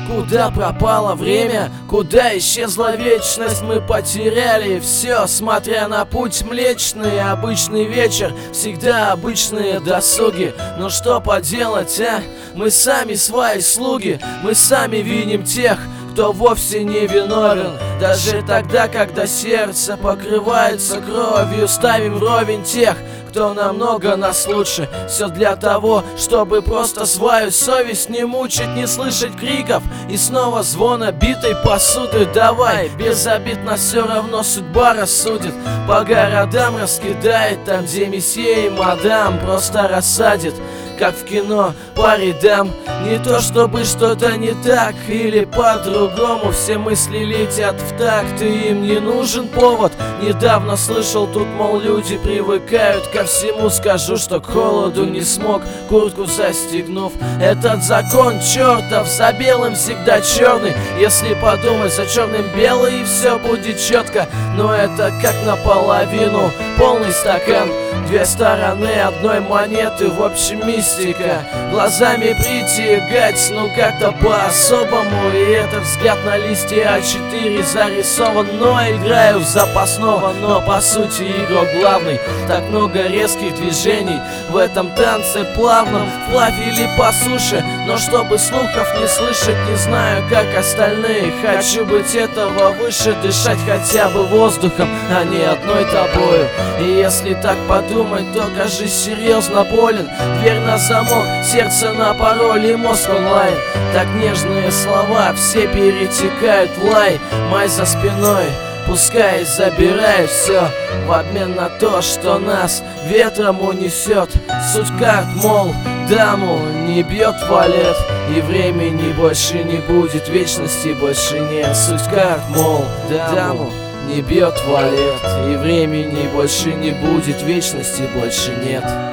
Куда пропало время, куда исчезла вечность, мы потеряли все, смотря на путь млечный. Обычный вечер, всегда обычные досуги. Но что поделать, а? Мы сами свои слуги, мы сами виним тех, кто вовсе не виновен. Даже тогда, когда сердце покрывается кровью, ставим вровень тех, кто намного нас лучше. Все для того, чтобы просто свою совесть не мучить, не слышать криков и снова звона битой посуды. Давай, без обид, нас все равно судьба рассудит. По городам раскидает, там где месье и мадам просто рассадит, как в кино, по рядам. Не то чтобы что-то не так или по-другому, все мысли летят в такт, и им не нужен повод. Недавно слышал тут, мол, люди привыкают ко всему. Скажу, что к холоду не смог, куртку застегнув. Этот закон чертов, за белым всегда черный. Если подумать, за черным белый, и все будет четко. Но это как наполовину полный стакан, две стороны одной монеты, в общем мистика. Глазами притягать, ну как-то по-особому. И этот взгляд на листе А4 зарисован, но играю в запасного. Но по сути игрок главный. Так много резких движений в этом танце плавном, вплавь или по суше. Но чтобы слухов не слышать, не знаю как остальные. Хочу быть этого выше, дышать хотя бы воздухом, а не одной тобою. И если так подумать, то кажись серьезно болен. Дверь на замок, сердце на пароль и мозг онлайн. Так нежные слова все перетекают в лай. Май за спиной, пускай забирает все в обмен на то, что нас ветром унесет. Суть карт, мол, даму не бьет валет, и времени больше не будет, вечности больше нет. Суть карт, мол, даму не бьет валет, и времени больше не будет, вечности больше нет.